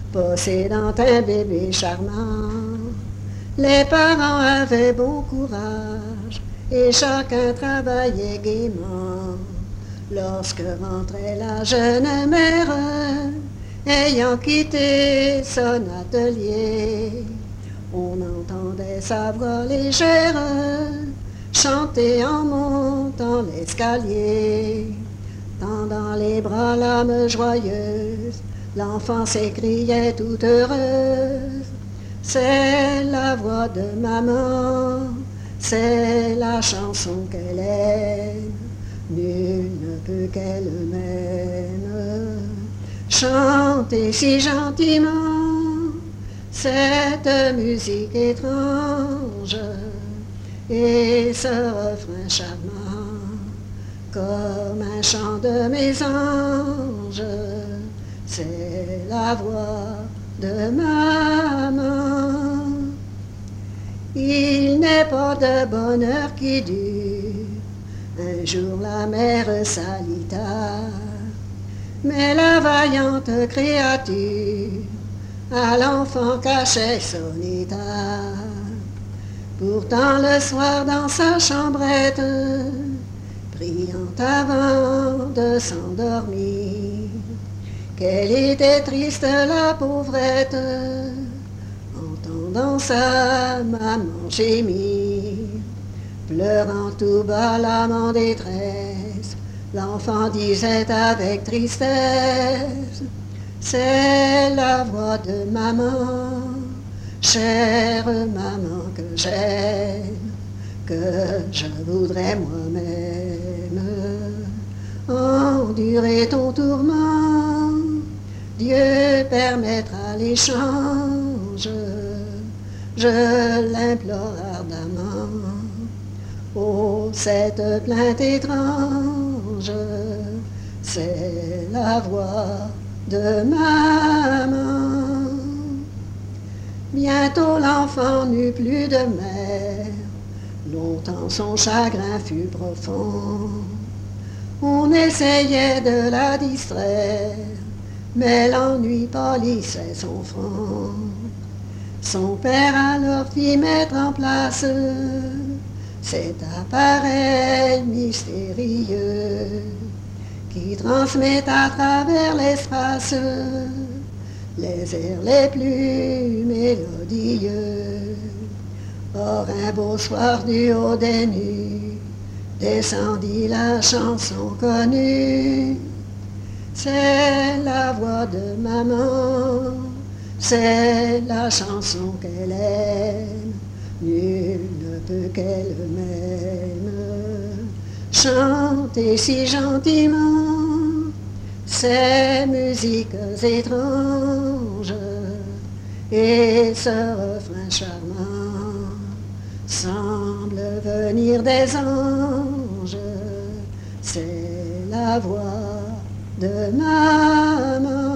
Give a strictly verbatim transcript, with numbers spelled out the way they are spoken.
possédant un bébé charmant. Les parents avaient bon courage et chacun travaillait gaiement. Lorsque rentrait la jeune mère, ayant quitté son atelier, on entendait sa voix légère chanter en montant l'escalier. Tendant les bras l'âme joyeuse, l'enfant s'écriait toute heureuse. C'est la voix de maman, c'est la chanson qu'elle aime, nul ne peut qu'elle m'aime. Chantez si gentiment cette musique étrange et ce refrain charmant, comme un chant de mes anges, c'est la voix de maman. Il n'est pas de bonheur qui dure, un jour la mère salita, mais la vaillante créature à l'enfant cachait son état. Pourtant le soir dans sa chambrette, priant avant de s'endormir, qu'elle était triste la pauvrette, entendant sa maman gémir. Pleurant tout bas l'âme en détresse, l'enfant disait avec tristesse, c'est la voix de maman, chère maman que j'aime, que je voudrais moi-même endurer ton tourment. Dieu permettra l'échange, je l'implore ardemment. Oh, cette plainte étrange, c'est la voix de maman. Bientôt l'enfant n'eut plus de mère, longtemps son chagrin fut profond. On essayait de la distraire, mais l'ennui pâlissait son front. Son père alors fit mettre en place cet appareil mystérieux qui transmet à travers l'espace les airs les plus mélodieux. Or un beau soir du haut des nues descendit la chanson connue. C'est la voix de maman, c'est la chanson qu'elle aime, nul ne peut qu'elle m'aime. Chantez si gentiment ces musiques étranges et ce refrain charmant semble venir des anges, c'est la voix de maman.